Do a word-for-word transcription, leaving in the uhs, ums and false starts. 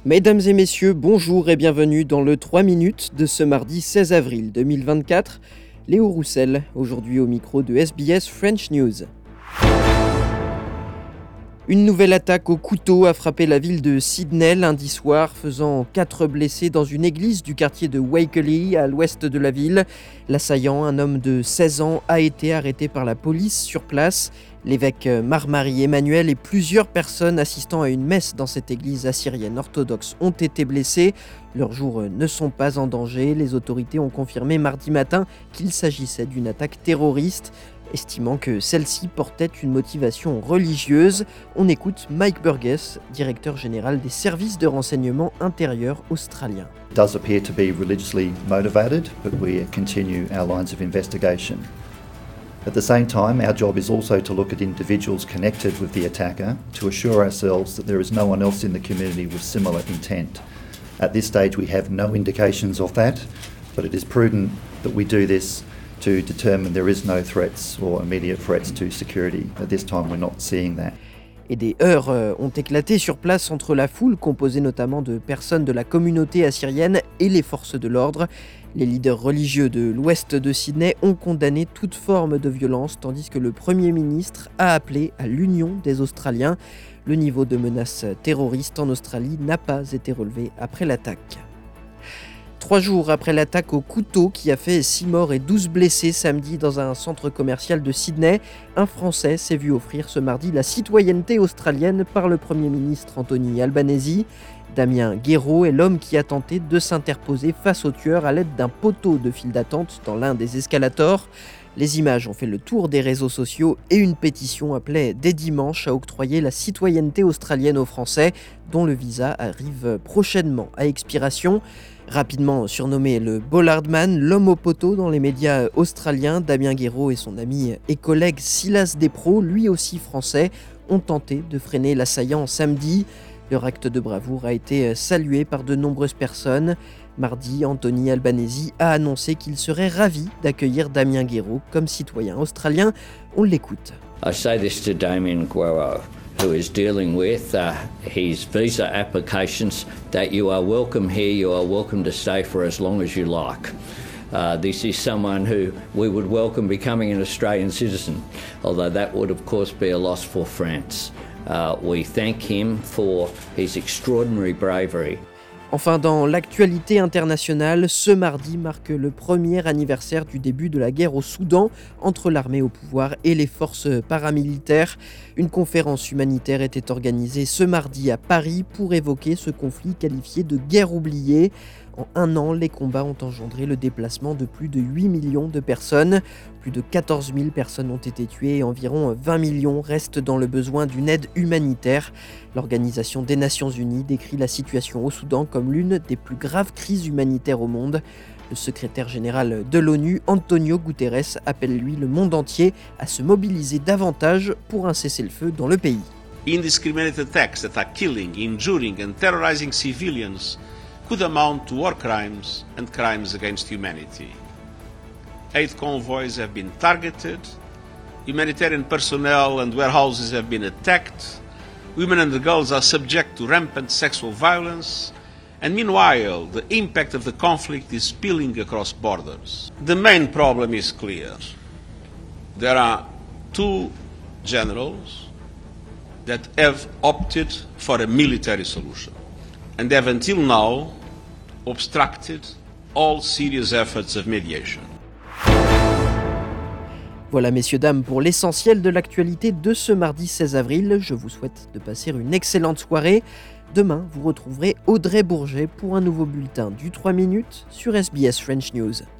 Mesdames et messieurs, bonjour et bienvenue dans le trois minutes de ce mardi seize avril deux mille vingt-quatre. Léo Roussel, aujourd'hui au micro de S B S French News. Une nouvelle attaque au couteau a frappé la ville de Sydney lundi soir, faisant quatre blessés dans une église du quartier de Wakeley, à l'ouest de la ville. L'assaillant, un homme de seize ans, a été arrêté par la police sur place. L'évêque Marmari Emmanuel et plusieurs personnes assistant à une messe dans cette église assyrienne orthodoxe ont été blessés. Leurs jours ne sont pas en danger. Les autorités ont confirmé mardi matin qu'il s'agissait d'une attaque terroriste, estimant que celle-ci portait une motivation religieuse. On écoute Mike Burgess, directeur général des services de renseignement intérieur australiens. It does appear to be religiously motivated, but we continue our lines of investigation. At the same time, our job is also to look at individuals connected with the attacker to assure ourselves that there is no one else in the community with similar intent. At this stage, we have no indications of that, but it is prudent that we do this to determine there is no threats or immediate threats to security. At this time, we're not seeing that. Et des heurts ont éclaté sur place entre la foule, composée notamment de personnes de la communauté assyrienne, et les forces de l'ordre. Les leaders religieux de l'ouest de Sydney ont condamné toute forme de violence, tandis que le Premier ministre a appelé à l'union des Australiens. Le niveau de menace terroriste en Australie n'a pas été relevé après l'attaque. Trois jours après l'attaque au couteau qui a fait six morts et douze blessés samedi dans un centre commercial de Sydney, un Français s'est vu offrir ce mardi la citoyenneté australienne par le Premier ministre Anthony Albanese. Damien Guéraud est l'homme qui a tenté de s'interposer face au tueur à l'aide d'un poteau de file d'attente dans l'un des escalators. Les images ont fait le tour des réseaux sociaux et une pétition appelait dès dimanche à octroyer la citoyenneté australienne aux Français, dont le visa arrive prochainement à expiration. Rapidement surnommé le Bollardman, l'homme au poteau dans les médias australiens, Damien Guéraud et son ami et collègue Silas Despro, lui aussi français, ont tenté de freiner l'assaillant samedi. Leur acte de bravoure a été salué par de nombreuses personnes. Mardi, Anthony Albanese a annoncé qu'il serait ravi d'accueillir Damien Guéraud comme citoyen australien. On l'écoute. I say this to Damien Guéraud, who is dealing with uh, his visa applications, that you are welcome here, you are welcome to stay for as long as you like. Uh, this is someone who we would welcome becoming an Australian citizen, although that would of course be a loss for France. Uh, we thank him for his extraordinary bravery. Enfin, dans l'actualité internationale, ce mardi marque le premier anniversaire du début de la guerre au Soudan entre l'armée au pouvoir et les forces paramilitaires. Une conférence humanitaire était organisée ce mardi à Paris pour évoquer ce conflit qualifié de guerre oubliée. En un an, les combats ont engendré le déplacement de plus de huit millions de personnes. Plus de quatorze mille personnes ont été tuées et environ vingt millions restent dans le besoin d'une aide humanitaire. L'Organisation des Nations Unies décrit la situation au Soudan comme l'une des plus graves crises humanitaires au monde. Le secrétaire général de l'ONU, Antonio Guterres, appelle lui le monde entier à se mobiliser davantage pour un cessez-le-feu dans le pays. Indiscriminate attacks that are killing, injuring and terrorizing civilians could amount to war crimes and crimes against humanity. Aid convoys have been targeted, humanitarian personnel and warehouses have been attacked, women and girls are subject to rampant sexual violence, and meanwhile the impact of the conflict is spilling across borders. The main problem is clear. There are two generals that have opted for a military solution and have until now obstructed all serious efforts of mediation. Voilà messieurs, dames, pour l'essentiel de l'actualité de ce mardi seize avril. Je vous souhaite de passer une excellente soirée. Demain, vous retrouverez Audrey Bourget pour un nouveau bulletin du trois minutes sur S B S French News.